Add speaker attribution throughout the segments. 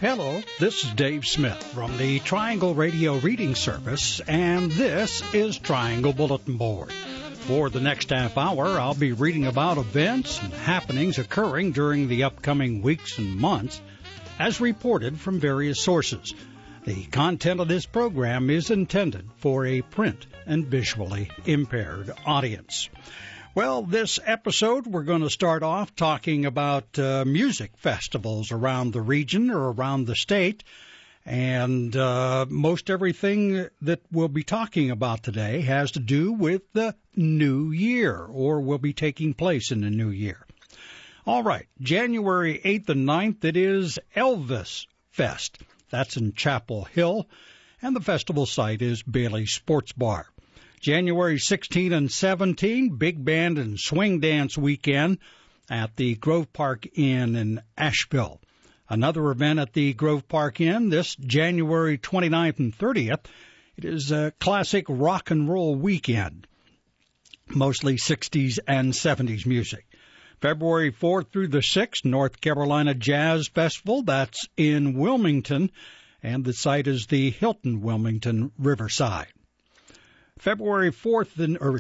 Speaker 1: Hello, this is Dave Smith from the Triangle Radio Reading Service, and this is Triangle Bulletin Board. For the next half hour, I'll be reading about events and happenings occurring during the upcoming weeks and months, as reported from various sources. The content of this program is intended for a print and visually impaired audience. Well, this episode, we're going to start off talking about music festivals around the region or around the state. And most everything that we'll be talking about today has to do with the new year, or will be taking place in the new year. All right, January 8th and 9th, it is Elvis Fest. That's in Chapel Hill, and the festival site is Bailey Sports Bar. January 16 and 17, Big Band and Swing Dance Weekend at the Grove Park Inn in Asheville. Another event at the Grove Park Inn this January 29th and 30th. It is a classic rock and roll weekend, mostly 60s and 70s music. February 4th through the 6th, North Carolina Jazz Festival. That's in Wilmington, and the site is the Hilton Wilmington Riverside. February 5th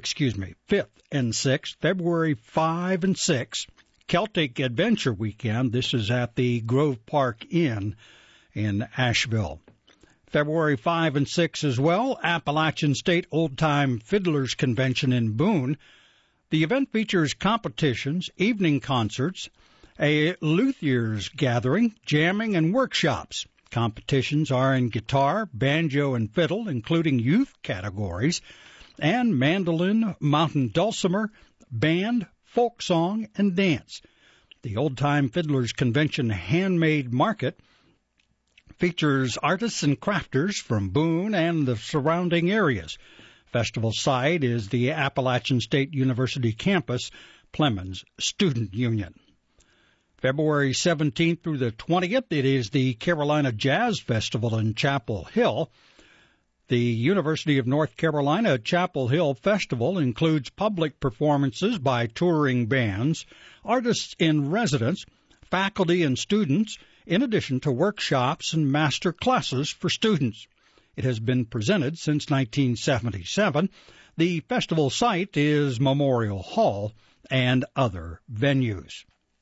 Speaker 1: and 6th, February 5 and 6, Celtic Adventure Weekend. This is at the Grove Park Inn in Asheville. February 5 and 6 as well, Appalachian State Old Time Fiddlers Convention in Boone. The event features competitions, evening concerts, a luthiers gathering, jamming, and workshops. Competitions are in guitar, banjo, and fiddle, including youth categories, and mandolin, mountain dulcimer, band, folk song, and dance. The Old Time Fiddlers Convention Handmade Market features artists and crafters from Boone and the surrounding areas. Festival site is the Appalachian State University campus, Plemons Student Union. February 17th through the 20th, it is the Carolina Jazz Festival in Chapel Hill. The University of North Carolina Chapel Hill Festival includes public performances by touring bands, artists in residence, faculty and students, in addition to workshops and master classes for students. It has been presented since 1977. The festival site is Memorial Hall and other venues.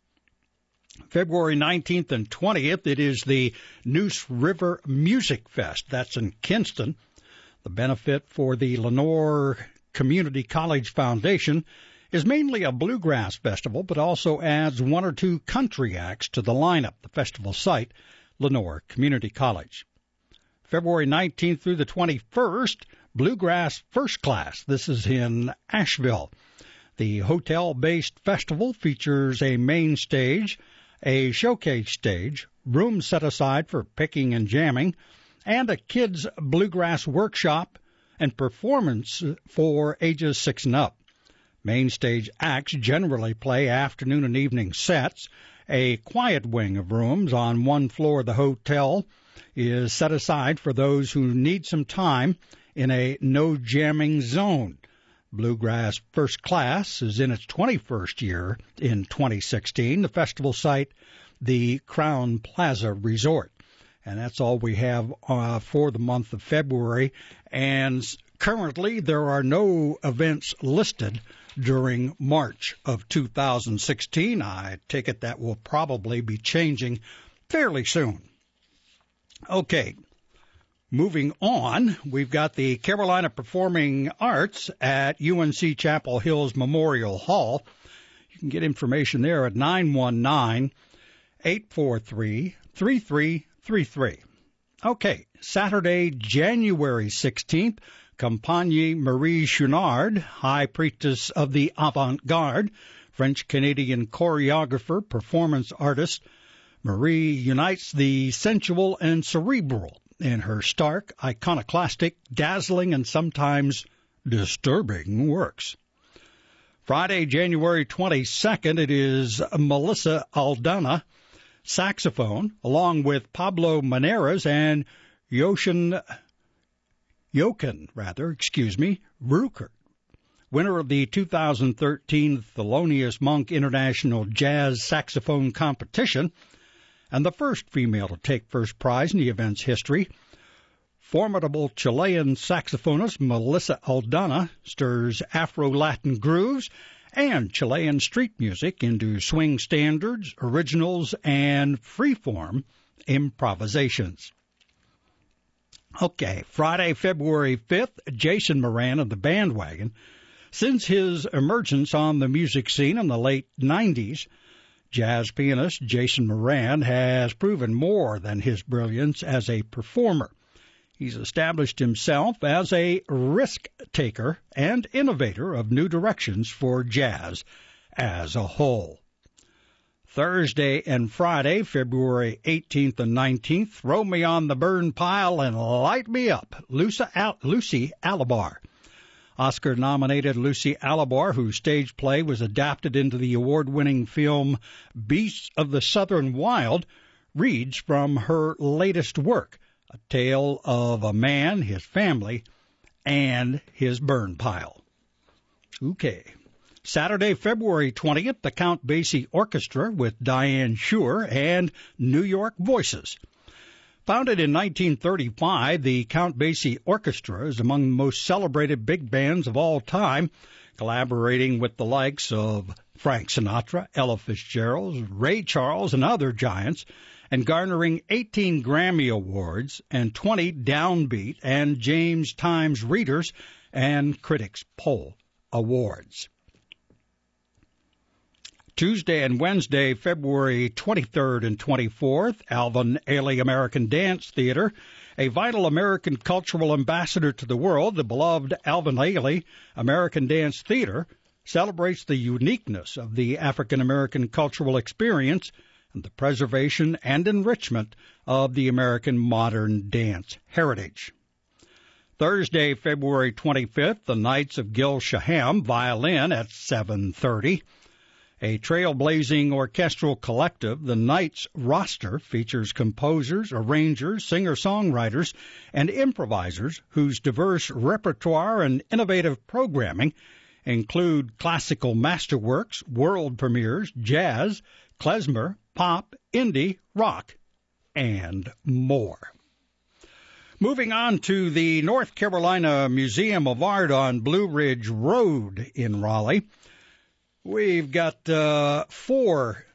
Speaker 1: February 19th and 20th, it is the Neuse River Music Fest. That's in Kinston. The benefit for the Lenoir Community College Foundation is mainly a bluegrass festival, but also adds one or two country acts to the lineup. The festival site, Lenoir Community College. February 19th through the 21st, Bluegrass First Class. This is in Asheville. The hotel-based festival features a main stage, a showcase stage, rooms set aside for picking and jamming, and a kids' bluegrass workshop and performance for ages 6 and up. Main stage acts generally play afternoon and evening sets. A quiet wing of rooms on one floor of the hotel is set aside for those who need some time in a no-jamming zone. Bluegrass First Class is in its 21st year in 2016. The festival site, the Crown Plaza Resort. And that's all we have for the month of February. And currently, there are no events listed during March of 2016. I take it that will probably be changing fairly soon. Okay. Moving on, we've got the Carolina Performing Arts at UNC Chapel Hill's Memorial Hall. You can get information there at 919-843-3333. Okay, Saturday, January 16th, Compagnie Marie Chouinard, High Priestess of the Avant-Garde, French-Canadian choreographer, performance artist. Marie unites the sensual and cerebral in her stark, iconoclastic, dazzling, and sometimes disturbing works. Friday, January 22nd, it is Melissa Aldana, saxophone, along with Pablo Maneras and Jochen Ruckert, winner of the 2013 Thelonious Monk International Jazz Saxophone Competition. and the first female to take first prize in the event's history. Formidable Chilean saxophonist Melissa Aldana stirs Afro-Latin grooves and Chilean street music into swing standards, originals, and freeform improvisations. Okay, Friday, February 5th, Jason Moran of the Bandwagon. Since his emergence on the music scene in the late 90s, jazz pianist Jason Moran has proven more than his brilliance as a performer. He's established himself as a risk-taker and innovator of new directions for jazz as a whole. Thursday and Friday, February 18th and 19th, throw me on the burn pile and light me up, Lucy Alibar. Oscar-nominated Lucy Alibar, whose stage play was adapted into the award-winning film Beasts of the Southern Wild, reads from her latest work, a tale of a man, his family, and his burn pile. Okay. Saturday, February 20th, the Count Basie Orchestra with Diane Shure and New York Voices. Founded in 1935, the Count Basie Orchestra is among the most celebrated big bands of all time, collaborating with the likes of Frank Sinatra, Ella Fitzgerald, Ray Charles, and other giants, and garnering 18 Grammy Awards and 20 Downbeat and James Times Readers and Critics Poll Awards. Tuesday and Wednesday, February 23rd and 24th, Alvin Ailey American Dance Theater, a vital American cultural ambassador to the world, the beloved Alvin Ailey American Dance Theater celebrates the uniqueness of the African American cultural experience and the preservation and enrichment of the American modern dance heritage. Thursday, February 25th, the Knights of Gil Shaham violin at 7:30. A trailblazing orchestral collective, the Knights roster features composers, arrangers, singer-songwriters, and improvisers whose diverse repertoire and innovative programming include classical masterworks, world premieres, jazz, klezmer, pop, indie, rock, and more. Moving on to the North Carolina Museum of Art on Blue Ridge Road in Raleigh. We've got 4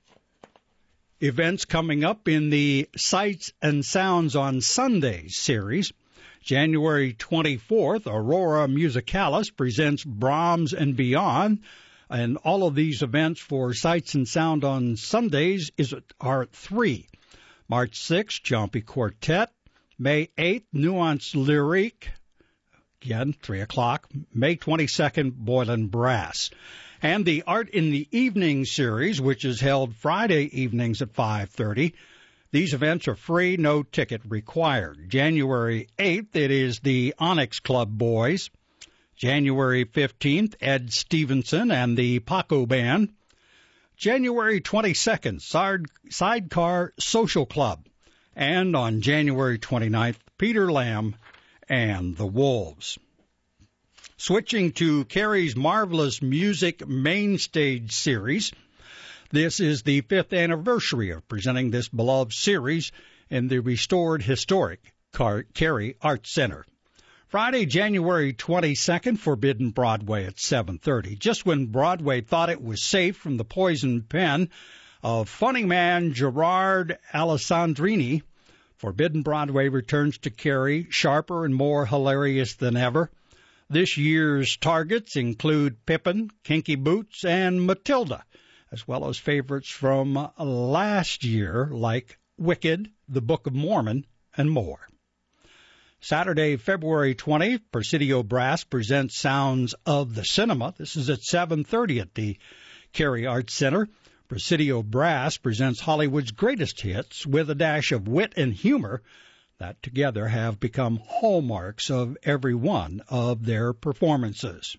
Speaker 1: events coming up in the Sights and Sounds on Sundays series. January 24th, Aurora Musicalis presents Brahms and Beyond. And all of these events for Sights and Sound on Sundays are at 3. March 6th, Jompy Quartet. May 8th, Nuance Lyrique. Again, 3 o'clock. May 22nd, Boylan Brass. And the Art in the Evening series, which is held Friday evenings at 5:30. These events are free, no ticket required. January 8th, it is the Onyx Club Boys. January 15th, Ed Stevenson and the Paco Band. January 22nd, Sidecar Social Club. And on January 29th, Peter Lamb and the Wolves. Switching to Carrie's Marvelous Music Main Stage series. This is the 5th anniversary of presenting this beloved series in the restored historic Carrie Arts Center. Friday, January 22nd, Forbidden Broadway at 7:30. Just when Broadway thought it was safe from the poison pen of funny man Gerard Alessandrini, Forbidden Broadway returns to Carrie, sharper and more hilarious than ever. This year's targets include Pippin, Kinky Boots, and Matilda, as well as favorites from last year like Wicked, The Book of Mormon, and more. Saturday, February 20th, Presidio Brass presents Sounds of the Cinema. This is at 7:30 at the Carrie Arts Center. Presidio Brass presents Hollywood's greatest hits with a dash of wit and humor that together have become hallmarks of every one of their performances.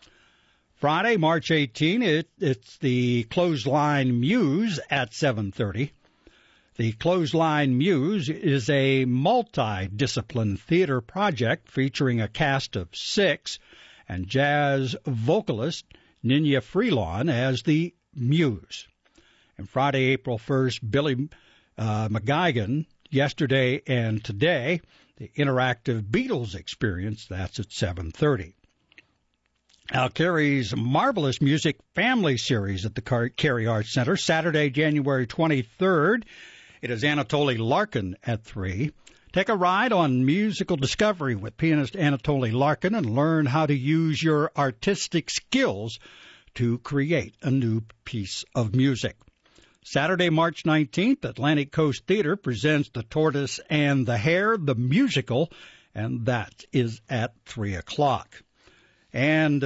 Speaker 1: Friday, March 18, it's the Clothesline Muse at 7:30. The Clothesline Muse is a multi-discipline theater project featuring a cast of 6 and jazz vocalist Ninya Freelon as the Muse. And Friday, April 1st, Billy McGuigan, Yesterday and Today, the interactive Beatles experience. That's at 7:30. Al Carey's Marvelous Music Family Series at the Carey Arts Center, Saturday, January 23rd. It is Anatoly Larkin at 3. Take a ride on musical discovery with pianist Anatoly Larkin and learn how to use your artistic skills to create a new piece of music. Saturday, March 19th, Atlantic Coast Theater presents The Tortoise and the Hare, the musical, and that is at 3 o'clock. And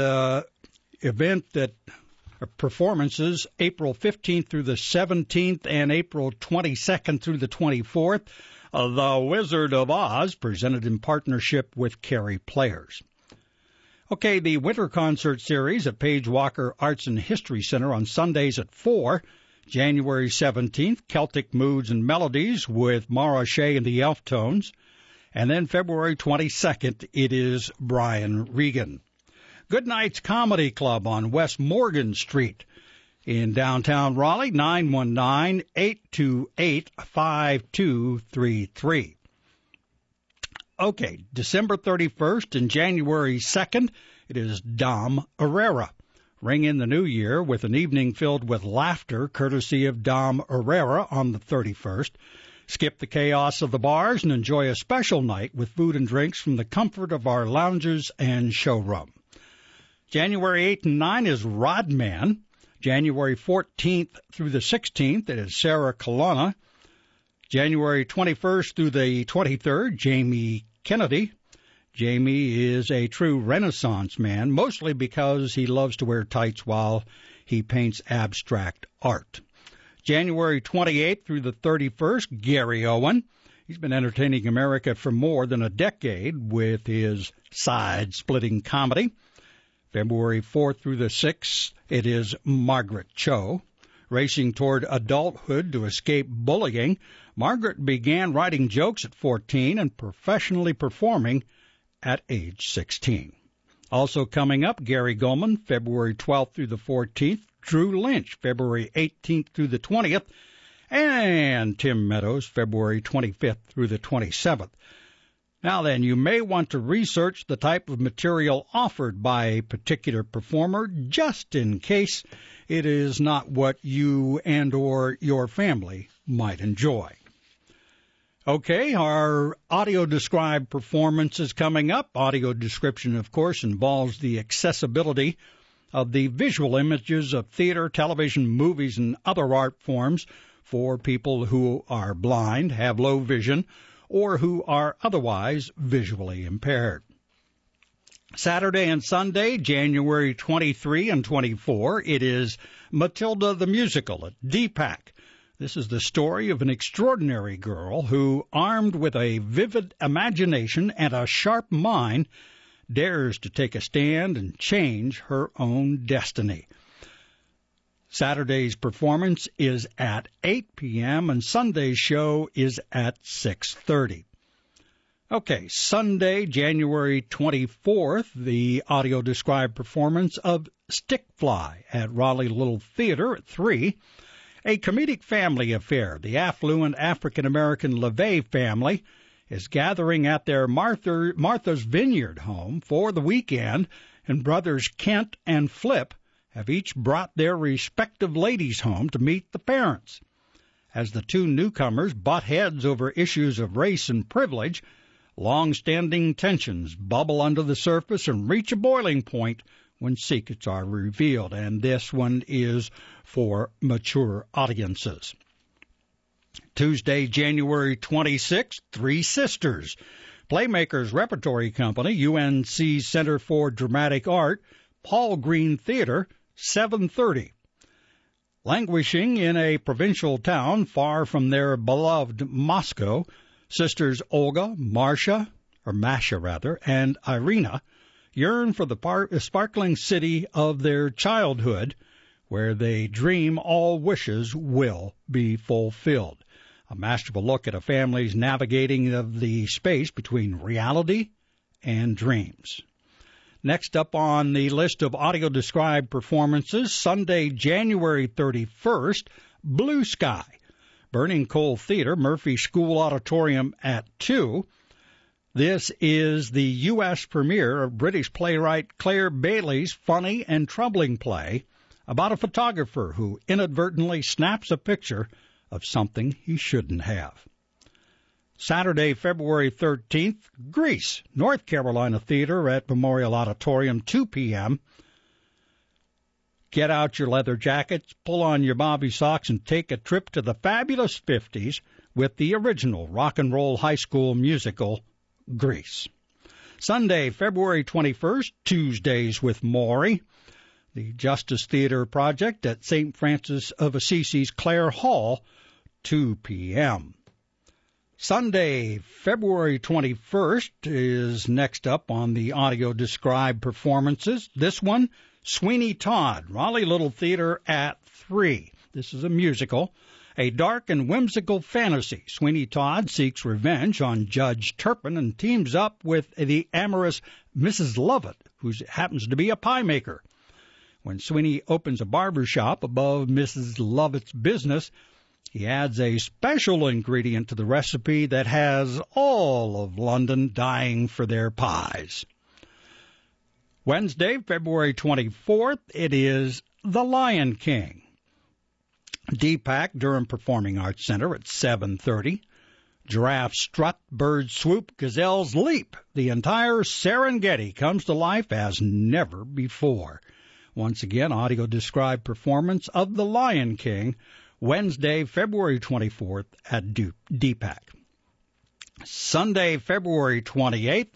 Speaker 1: performances April 15th through the 17th and April 22nd through the 24th. The Wizard of Oz, presented in partnership with Carey Players. Okay, the Winter Concert Series at Page Walker Arts and History Center on Sundays at 4. January 17th, Celtic Moods and Melodies with Mara Shea and the Elf Tones. And then February 22nd, it is Brian Regan. Good Night's Comedy Club on West Morgan Street in downtown Raleigh, 919-828-5233. Okay, December 31st and January 2nd, it is Dom Herrera. Ring in the new year with an evening filled with laughter, courtesy of Dom Herrera on the 31st. Skip the chaos of the bars and enjoy a special night with food and drinks from the comfort of our lounges and showroom. January 8th and 9th is Rodman. January 14th through the 16th, it is Sarah Colonna. January 21st through the 23rd, Jamie Kennedy. Jamie is a true Renaissance man, mostly because he loves to wear tights while he paints abstract art. January 28th through the 31st, Gary Owen. He's been entertaining America for more than a decade with his side-splitting comedy. February 4th through the 6th, it is Margaret Cho. Racing toward adulthood to escape bullying, Margaret began writing jokes at 14 and professionally performing at age 16. Also coming up, Gary Goldman, February 12th through the 14th, Drew Lynch, February 18th through the 20th, and Tim Meadows, February 25th through the 27th. Now then, you may want to research the type of material offered by a particular performer just in case it is not what you and or your family might enjoy. Okay, our audio described performance is coming up. Audio description, of course, involves the accessibility of the visual images of theater, television, movies, and other art forms for people who are blind, have low vision, or who are otherwise visually impaired. Saturday and Sunday, January 23 and 24, it is Matilda the Musical at DPAC. This is the story of an extraordinary girl who, armed with a vivid imagination and a sharp mind, dares to take a stand and change her own destiny. Saturday's performance is at 8 p.m. and Sunday's show is at 6:30. Okay, Sunday, January 24th, the audio described performance of Stick Fly at Raleigh Little Theater at 3. A comedic family affair. The affluent African-American LeVay family is gathering at their Martha's Vineyard home for the weekend, and brothers Kent and Flip have each brought their respective ladies home to meet the parents. As the two newcomers butt heads over issues of race and privilege, long-standing tensions bubble under the surface and reach a boiling point when secrets are revealed, and this one is for mature audiences. Tuesday, January 26th, Three Sisters. Playmakers Repertory Company, UNC Center for Dramatic Art, Paul Green Theater, 7:30. Languishing in a provincial town far from their beloved Moscow, sisters Olga, Masha, and Irina yearn for the sparkling city of their childhood, where they dream all wishes will be fulfilled. A masterful look at a family's navigating of the space between reality and dreams. Next up on the list of audio-described performances, Sunday, January 31st, Blue Sky. Burning Coal Theater, Murphy School Auditorium at 2. This is the U.S. premiere of British playwright Claire Bailey's funny and troubling play about a photographer who inadvertently snaps a picture of something he shouldn't have. Saturday, February 13th, Grease, North Carolina Theater at Memorial Auditorium, 2 p.m. Get out your leather jackets, pull on your bobby socks, and take a trip to the fabulous 50s with the original rock and roll high school musical, Grease. Sunday, February 21st, Tuesdays with Maury, the Justice Theater Project at St. Francis of Assisi's Clare Hall, 2 p.m. Sunday, February 21st is next up on the audio described performances. This one, Sweeney Todd, Raleigh Little Theater at 3. This is a musical, a dark and whimsical fantasy. Sweeney Todd seeks revenge on Judge Turpin and teams up with the amorous Mrs. Lovett, who happens to be a pie maker. When Sweeney opens a barber shop above Mrs. Lovett's business, he adds a special ingredient to the recipe that has all of London dying for their pies. Wednesday, February 24th, it is The Lion King. DPAC, Durham Performing Arts Center at 7:30. Giraffes strut, birds swoop, gazelles leap. The entire Serengeti comes to life as never before. Once again, audio described performance of The Lion King, Wednesday, February 24th at DPAC. Sunday, February 28th,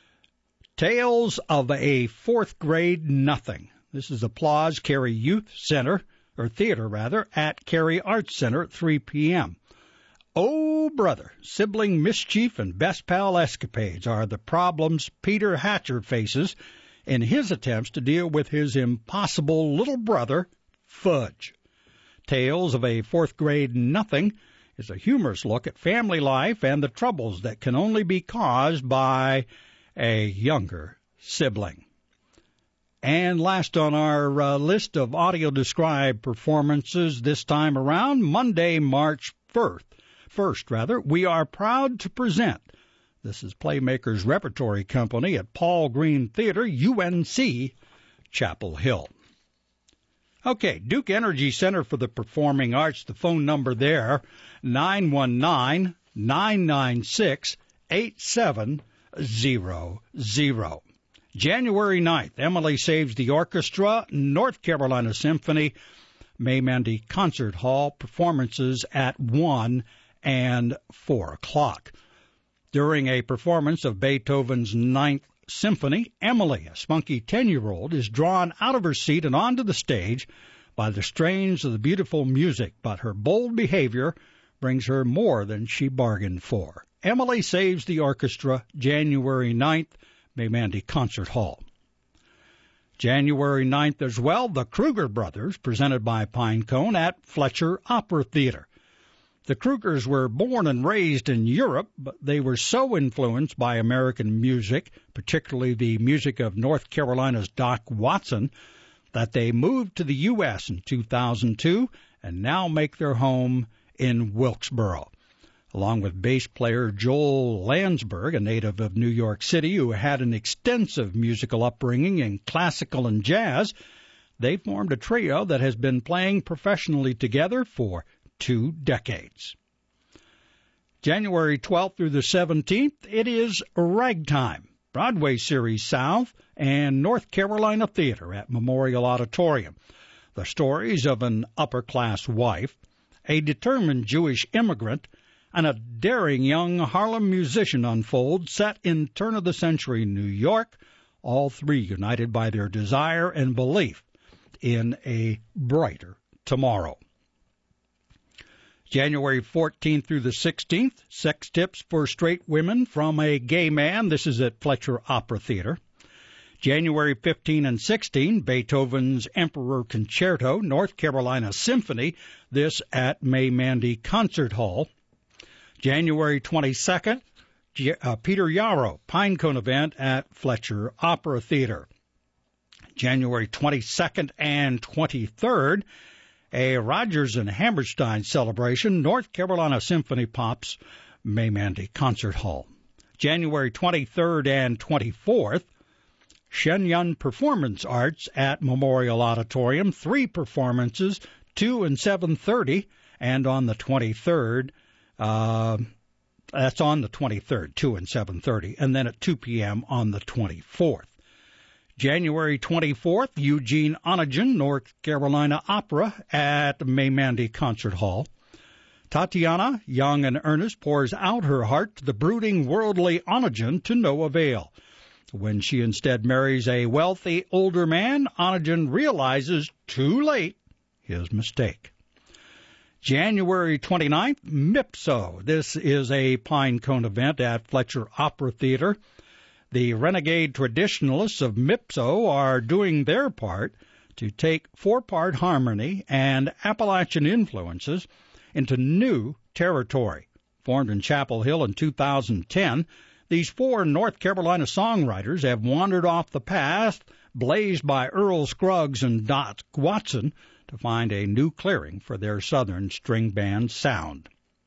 Speaker 1: Tales of a Fourth Grade Nothing. This is Applause Cary Youth Center, or Theater rather, at Cary Arts Center at 3 p.m. Oh, brother, sibling mischief and best pal escapades are the problems Peter Hatcher faces in his attempts to deal with his impossible little brother, Fudge. Tales of a Fourth Grade Nothing is a humorous look at family life and the troubles that can only be caused by a younger sibling. And last on our list of audio-described performances this time around, Monday, March 1st, we are proud to present, this is Playmakers Repertory Company at Paul Green Theater, UNC, Chapel Hill. Okay, Duke Energy Center for the Performing Arts, the phone number there, 919-996-8700. January 9th, Emily Saves the Orchestra, North Carolina Symphony, May Mandy Concert Hall, performances at 1 and 4 o'clock. During a performance of Beethoven's Ninth Symphony, Emily, a spunky 10-year-old, is drawn out of her seat and onto the stage by the strains of the beautiful music, but her bold behavior brings her more than she bargained for. Emily Saves the Orchestra, January 9th, May Mandy Concert Hall. January 9th as well, the Kruger Brothers, presented by Pinecone at Fletcher Opera Theater. The Krugers were born and raised in Europe, but they were so influenced by American music, particularly the music of North Carolina's Doc Watson, that they moved to the U.S. in 2002 and now make their home in Wilkesboro. Along with bass player Joel Landsberg, a native of New York City who had an extensive musical upbringing in classical and jazz, they formed a trio that has been playing professionally together for 2 decades. January 12th through the 17th, it is Ragtime, Broadway Series South and North Carolina Theater at Memorial Auditorium. The stories of an upper-class wife, a determined Jewish immigrant, and a daring young Harlem musician unfold set in turn-of-the-century New York, all three united by their desire and belief in a brighter tomorrow. January 14th through the 16th, Sex Tips for Straight Women from a Gay Man. This is at Fletcher Opera Theater. January 15 and 16, Beethoven's Emperor Concerto, North Carolina Symphony. This at May Mandy Concert Hall. January 22nd, Peter Yarrow, Pinecone event at Fletcher Opera Theater. January 22nd and 23rd, a Rodgers and Hammerstein celebration, North Carolina Symphony Pop's May Mandy Concert Hall. January 23rd and 24th, Shenyang Performance Arts at Memorial Auditorium, 3 performances, 2 and 7:30, and on the 23rd, that's on the 23rd, 2 and 7:30, and then at 2 p.m. on the 24th. January 24th, Eugene Onegin, North Carolina Opera at May Mandy Concert Hall. Tatiana, young and earnest, pours out her heart to the brooding, worldly Onegin to no avail. When she instead marries a wealthy, older man, Onegin realizes too late his mistake. January 29th, Mipso. This is a pine cone event at Fletcher Opera Theater. The renegade traditionalists of Mipso are doing their part to take 4-part harmony and Appalachian influences into new territory. Formed in Chapel Hill in 2010, these 4 North Carolina songwriters have wandered off the path blazed by Earl Scruggs and Dot Watson to find a new clearing for their southern string band sound.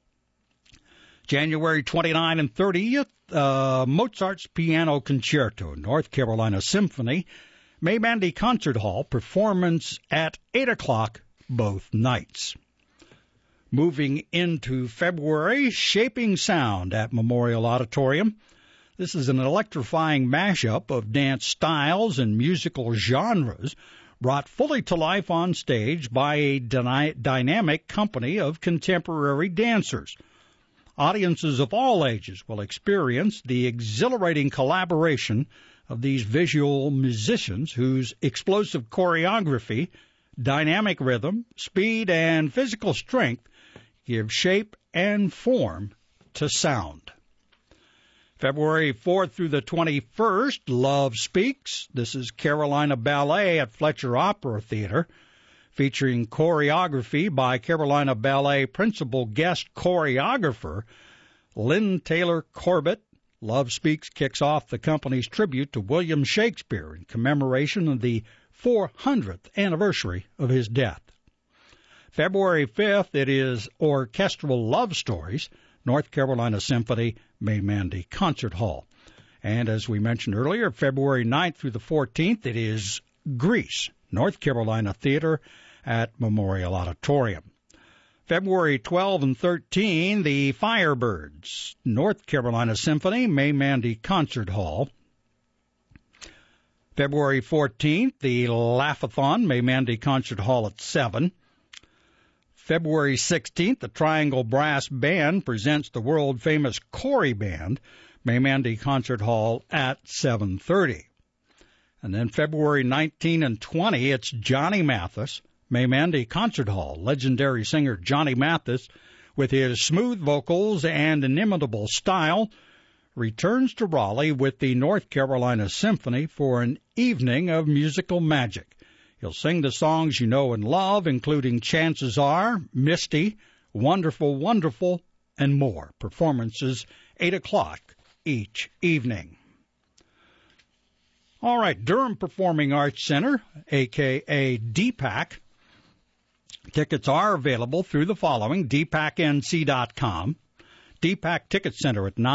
Speaker 1: January 29 and 30th, Mozart's Piano Concerto, North Carolina Symphony, May Mandy Concert Hall, performance at 8 o'clock both nights. Moving into February, Shaping Sound at Memorial Auditorium. This is an electrifying mashup of dance styles and musical genres brought fully to life on stage by a dynamic company of contemporary dancers. Audiences of all ages will experience the exhilarating collaboration of these visual musicians whose explosive choreography, dynamic rhythm, speed, and physical strength give shape and form to sound. February 4th through the 21st, Love Speaks. This is Carolina Ballet at Fletcher Opera Theater, featuring choreography by Carolina Ballet principal guest choreographer Lynn Taylor Corbett. Love Speaks kicks off the company's tribute to William Shakespeare in commemoration of the 400th anniversary of his death. February 5th, it is Orchestral Love Stories, North Carolina Symphony, May Mandy Concert Hall. And as we mentioned earlier, February 9th through the 14th, it is Grease, North Carolina Theater at Memorial Auditorium. February 12 and 13, the Firebirds, North Carolina Symphony, May Mandy Concert Hall. February 14th, the Laugh-a-thon, May Mandy Concert Hall at 7. February 16th, the Triangle Brass Band presents the world-famous Corey Band, May Mandy Concert Hall at 7:30. And then February 19 and 20, it's Johnny Mathis, May Mandy Concert Hall. Legendary singer Johnny Mathis, with his smooth vocals and inimitable style, returns to Raleigh with the North Carolina Symphony for an evening of musical magic. He'll sing the songs you know and love, including Chances Are, Misty, Wonderful, Wonderful, and more. Performances 8 o'clock each evening. All right, Durham Performing Arts Center, a.k.a. DPAC. Tickets are available through the following: dpacnc.com, DPAC Ticket Center at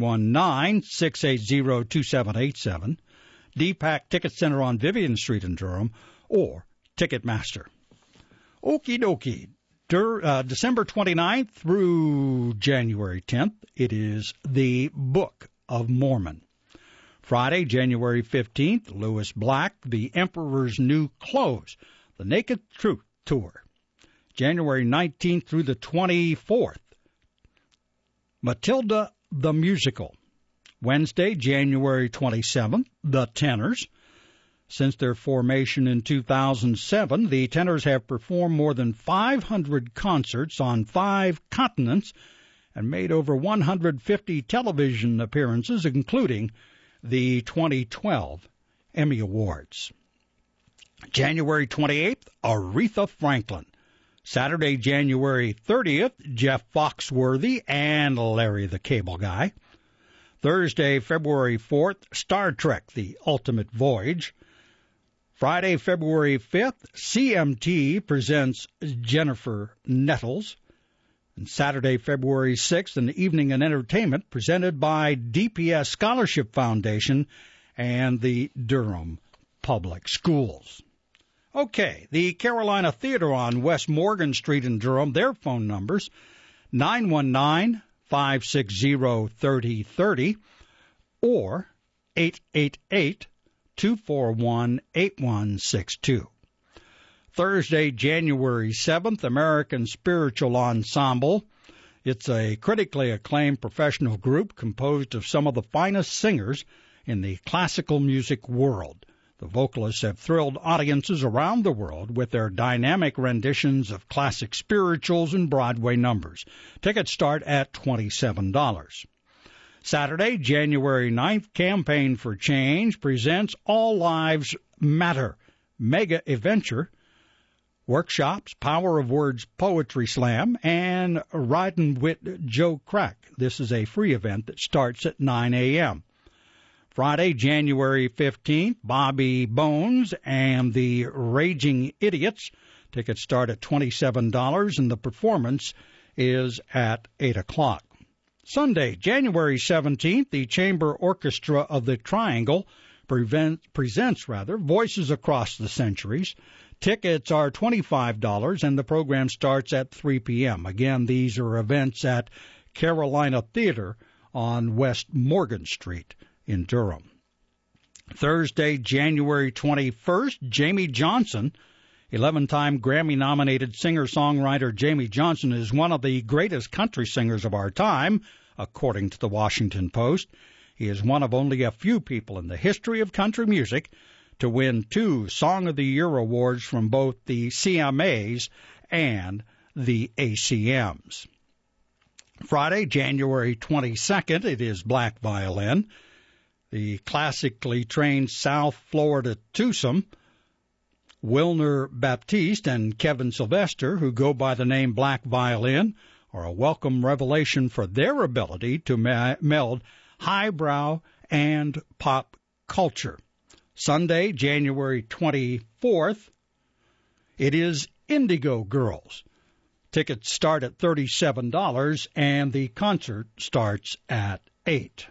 Speaker 1: 919-680-2787, DPAC Ticket Center on Vivian Street in Durham, or Ticketmaster. Okie dokie. December 29th through January 10th, it is the Book of Mormon. Friday, January 15th, Lewis Black, The Emperor's New Clothes, The Naked Truth Tour. January 19th through the 24th, Matilda the Musical. Wednesday, January 27th, The Tenors. Since their formation in 2007, the Tenors have performed more than 500 concerts on 5 continents and made over 150 television appearances, including the 2012 Emmy Awards. January 28th, Aretha Franklin. Saturday, January 30th, Jeff Foxworthy and Larry the Cable Guy. Thursday, February 4th, Star Trek, The Ultimate Voyage. Friday, February 5th, CMT presents Jennifer Nettles. And Saturday, February 6th, an evening and entertainment presented by DPS Scholarship Foundation and the Durham Public Schools. Okay, the Carolina Theater on West Morgan Street in Durham, their phone numbers, 919-560-3030 or 888-241-8162. Thursday, January 7th, American Spiritual Ensemble. It's a critically acclaimed professional group composed of some of the finest singers in the classical music world. The vocalists have thrilled audiences around the world with their dynamic renditions of classic spirituals and Broadway numbers. Tickets start at $27. Saturday, January 9th, Campaign for Change presents All Lives Matter Mega Adventure, workshops, Power of Words Poetry Slam, and Ridin' Wit Joe Crack. This is a free event that starts at 9 a.m. Friday, January 15th, Bobby Bones and the Raging Idiots. Tickets start at $27, and the performance is at 8 o'clock. Sunday, January 17th, the Chamber Orchestra of the Triangle presents Voices Across the Centuries. Tickets are $25, and the program starts at 3 p.m. Again, these are events at Carolina Theater on West Morgan Street in Durham. Thursday, January 21st, Jamie Johnson, 11-time Grammy-nominated singer-songwriter Jamie Johnson is one of the greatest country singers of our time, according to the Washington Post. He is one of only a few people in the history of country music to win 2 Song of the Year awards from both the CMAs and the ACMs. Friday, January 22nd, it is Black Violin. The classically trained South Florida twosome, Wilner Baptiste and Kevin Sylvester, who go by the name Black Violin, are a welcome revelation for their ability to meld highbrow and pop culture. Sunday, January 24th, it is Indigo Girls. Tickets start at $37, and the concert starts at 8.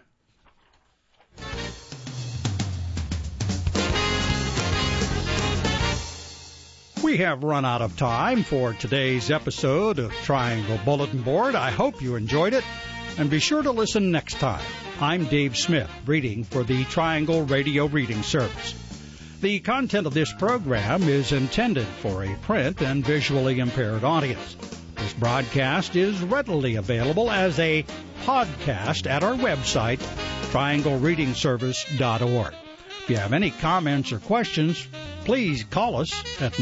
Speaker 1: We have run out of time for today's episode of Triangle Bulletin Board. I hope you enjoyed it, and be sure to listen next time. I'm Dave Smith, reading for the Triangle Radio Reading Service. The content of this program is intended for a print and visually impaired audience. This broadcast is readily available as a podcast at our website, trianglereadingservice.org. If you have any comments or questions, please call us at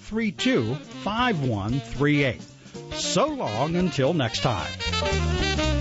Speaker 1: 919-832-5138. So long until next time.